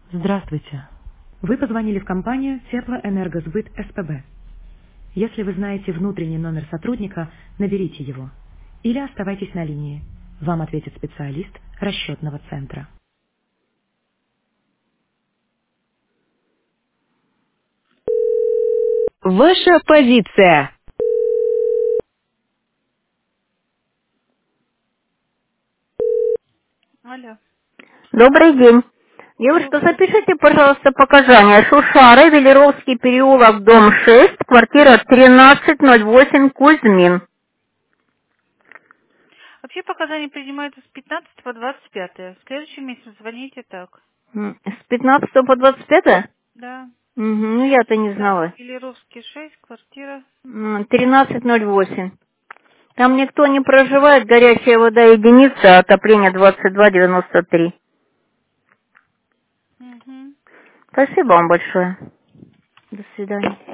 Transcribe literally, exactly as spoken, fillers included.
Здравствуйте. Вы позвонили в компанию Теплоэнергосбыт СПБ. Если вы знаете внутренний номер сотрудника, наберите его. Или оставайтесь на линии. Вам ответит специалист расчетного центра. Ваша позиция. Алло. Добрый день. Девушка, Добрый. запишите, пожалуйста, показания. Шушары, Велеровский переулок, дом шесть, квартира тринадцать ноль восемь, Кузьмин. Вообще показания принимаются с пятнадцатого по двадцать пятое. В следующем месяце звоните так. М, С пятнадцатого по двадцать пятое? Да. Мгм, ну я-то не Да. знала. Велеровский шесть, квартира. М, тринадцать ноль восемь. Там никто не проживает, горячая вода единица, отопление двадцать два девяносто три. Угу. Спасибо вам большое. До свидания.